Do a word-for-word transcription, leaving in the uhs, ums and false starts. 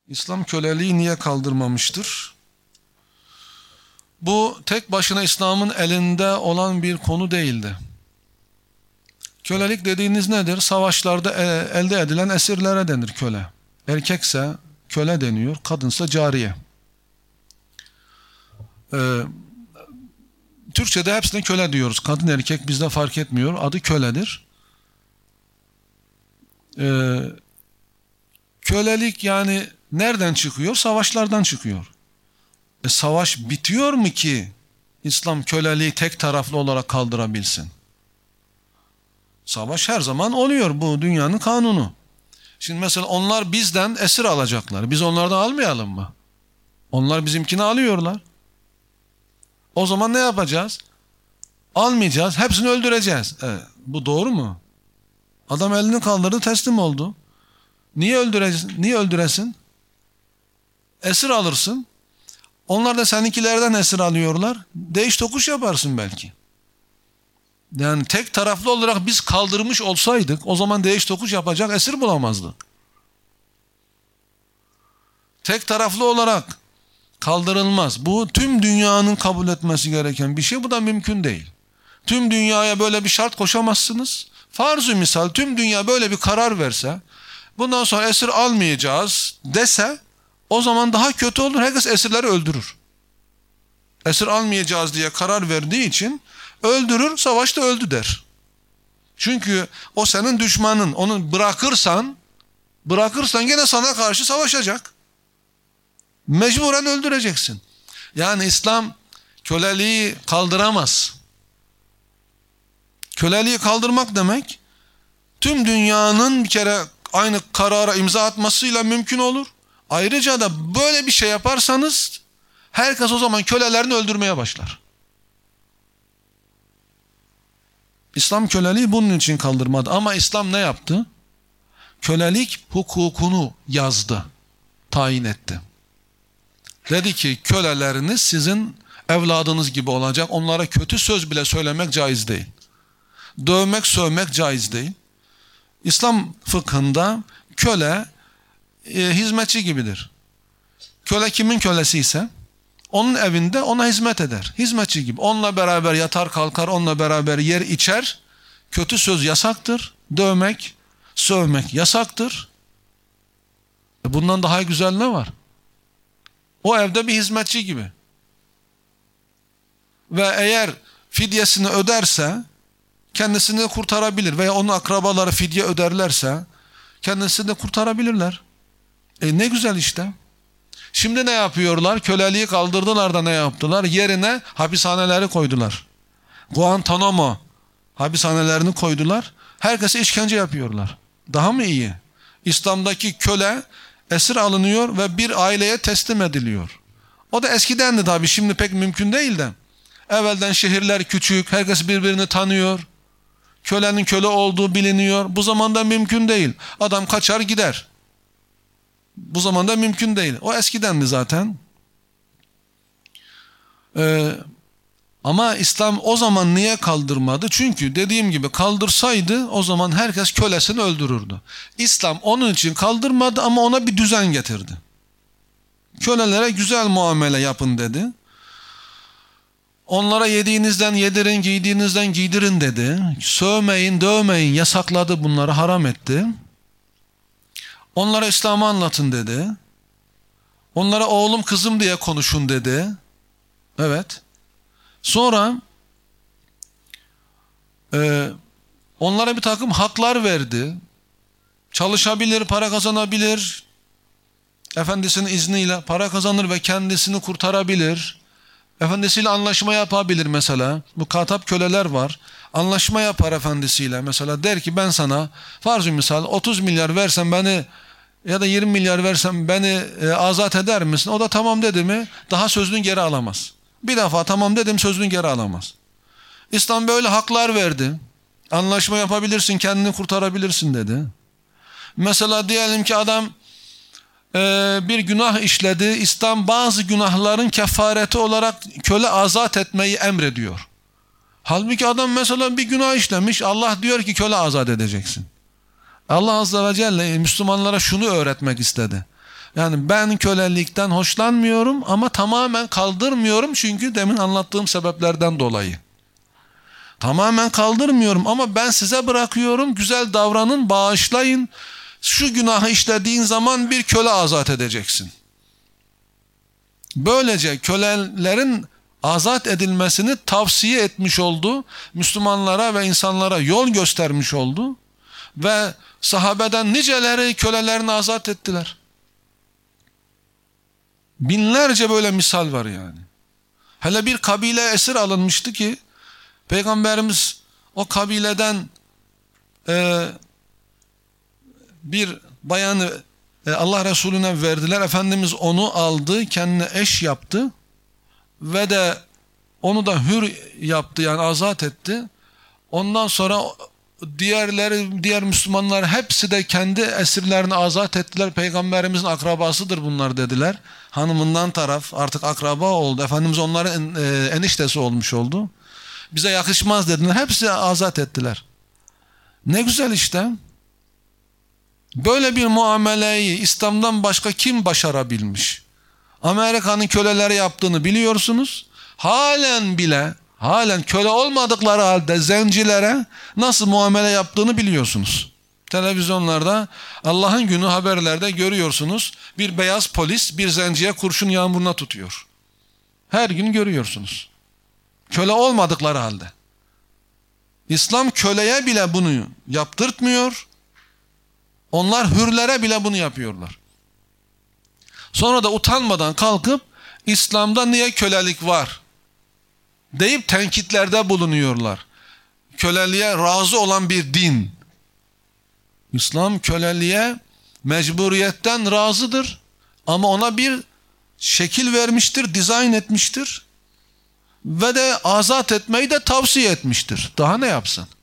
İslam köleliği niye kaldırmamıştır? Bu tek başına İslam'ın elinde olan bir konu değildi. Kölelik dediğiniz nedir? Savaşlarda elde edilen esirlere denir köle. Erkekse köle deniyor, kadınsa cariye. Ee, Türkçe'de hepsine köle diyoruz. Kadın erkek bizde fark etmiyor. Adı köledir. Ee, kölelik yani nereden çıkıyor? Savaşlardan çıkıyor. E, savaş bitiyor mu ki İslam köleliği tek taraflı olarak kaldırabilsin? Savaş her zaman oluyor. Bu dünyanın kanunu. Şimdi mesela onlar bizden esir alacaklar. Biz onlardan almayalım mı? Onlar bizimkini alıyorlar. O zaman ne yapacağız? Almayacağız. Hepsini öldüreceğiz. Evet, bu doğru mu? Adam elini kaldırdı, teslim oldu. Niye öldüresin? Niye öldüresin? Esir alırsın. Onlar da seninkilerden esir alıyorlar. Değiş tokuş yaparsın belki. Yani tek taraflı olarak biz kaldırmış olsaydık o zaman değiş tokuş yapacak esir bulamazdık. Tek taraflı olarak kaldırılmaz. Bu tüm dünyanın kabul etmesi gereken bir şey. Bu da mümkün değil. Tüm dünyaya böyle bir şart koşamazsınız. Farz-ı misal tüm dünya böyle bir karar verse, bundan sonra esir almayacağız dese, o zaman daha kötü olur. Herkes esirleri öldürür. Esir almayacağız diye karar verdiği için öldürür, savaşta öldü der. Çünkü o senin düşmanın. Onu bırakırsan, bırakırsan gene sana karşı savaşacak. Mecburen öldüreceksin. Yani İslam köleliği kaldıramaz. Köleliği kaldırmak demek, tüm dünyanın bir kere aynı karara imza atmasıyla mümkün olur. Ayrıca da böyle bir şey yaparsanız, herkes o zaman kölelerini öldürmeye başlar. İslam köleliği bunun için kaldırmadı. Ama İslam ne yaptı? Kölelik hukukunu yazdı, tayin etti. Dedi ki köleleriniz sizin evladınız gibi olacak. Onlara kötü söz bile söylemek caiz değil. Dövmek, sövmek caiz değil. İslam fıkhında köle e, hizmetçi gibidir. Köle kimin kölesi ise onun evinde ona hizmet eder. Hizmetçi gibi. Onunla beraber yatar kalkar, onunla beraber yer içer. Kötü söz yasaktır. Dövmek, sövmek yasaktır. E bundan daha güzel ne var? O evde bir hizmetçi gibi. Ve eğer fidyesini öderse kendisini kurtarabilir veya onun akrabaları fidye öderlerse kendisini kurtarabilirler. E ne güzel işte. Şimdi ne yapıyorlar? Köleliği kaldırdılar da ne yaptılar? Yerine hapishaneleri koydular. Guantanamo hapishanelerini koydular. Herkese işkence yapıyorlar. Daha mı iyi? İslam'daki köle esir alınıyor ve bir aileye teslim ediliyor. O da eskidendi tabii, şimdi pek mümkün değil de. Evvelden şehirler küçük, herkes birbirini tanıyor. Kölenin köle olduğu biliniyor. Bu zamanda mümkün değil. Adam kaçar gider. Bu zamanda mümkün değil. O eskidendi zaten. Ee, ama İslam o zaman niye kaldırmadı? Çünkü dediğim gibi kaldırsaydı o zaman herkes kölesini öldürürdü. İslam onun için kaldırmadı ama ona bir düzen getirdi. Kölelere güzel muamele yapın dedi. Onlara yediğinizden yedirin, giydiğinizden giydirin dedi. Sövmeyin, dövmeyin, yasakladı, bunları haram etti. Onlara İslam'ı anlatın dedi. Onlara oğlum kızım diye konuşun dedi. Evet. Sonra e, onlara bir takım haklar verdi. Çalışabilir, para kazanabilir. Efendisinin izniyle para kazanır ve kendisini kurtarabilir. Efendisiyle anlaşma yapabilir mesela. Bu katap köleler var. Anlaşma yapar efendisiyle. Mesela der ki ben sana farz-ı misal otuz milyar versem beni ya da yirmi milyar versem beni e, azat eder misin? O da tamam dedi mi daha sözünü geri alamaz. Bir defa tamam dedim sözünü geri alamaz. İslam böyle haklar verdi. Anlaşma yapabilirsin, kendini kurtarabilirsin dedi. Mesela diyelim ki adam e, bir günah işledi. İslam bazı günahların kefareti olarak köle azat etmeyi emrediyor. Halbuki adam mesela bir günah işlemiş. Allah diyor ki köle azat edeceksin. Allah Azze ve Celle Müslümanlara şunu öğretmek istedi. Yani ben kölelikten hoşlanmıyorum ama tamamen kaldırmıyorum çünkü demin anlattığım sebeplerden dolayı. Tamamen kaldırmıyorum ama ben size bırakıyorum, güzel davranın, bağışlayın. Şu günahı işlediğin zaman bir köle azat edeceksin. Böylece kölelerin azat edilmesini tavsiye etmiş oldu. Müslümanlara ve insanlara yol göstermiş oldu. Ve sahabeden niceleri kölelerini azat ettiler. Binlerce böyle misal var yani. Hele bir kabile esir alınmıştı ki Peygamberimiz o kabileden e, bir bayanı e, Allah Resulüne verdiler. Efendimiz onu aldı, kendine eş yaptı ve de onu da hür yaptı, yani azat etti. Ondan sonra diğerleri, diğer Müslümanlar hepsi de kendi esirlerini azat ettiler. Peygamberimizin akrabasıdır bunlar dediler. Hanımından taraf artık akraba oldu. Efendimiz onların e, eniştesi olmuş oldu. Bize yakışmaz dediler. Hepsi azat ettiler. Ne güzel işte. Böyle bir muameleyi İslam'dan başka kim başarabilmiş? Amerika'nın köleleri yaptığını biliyorsunuz. Halen bile, halen köle olmadıkları halde zencilere nasıl muamele yaptığını biliyorsunuz. Televizyonlarda, Allah'ın günü haberlerde görüyorsunuz. Bir beyaz polis bir zenciye kurşun yağmuruna tutuyor. Her gün görüyorsunuz. Köle olmadıkları halde. İslam köleye bile bunu yaptırtmıyor. Onlar hürlere bile bunu yapıyorlar. Sonra da utanmadan kalkıp İslam'da niye kölelik var deyip tenkitlerde bulunuyorlar. Köleliğe razı olan bir din. İslam köleliğe mecburiyetten razıdır. Ama ona bir şekil vermiştir, dizayn etmiştir. Ve de azat etmeyi de tavsiye etmiştir. Daha ne yapsın?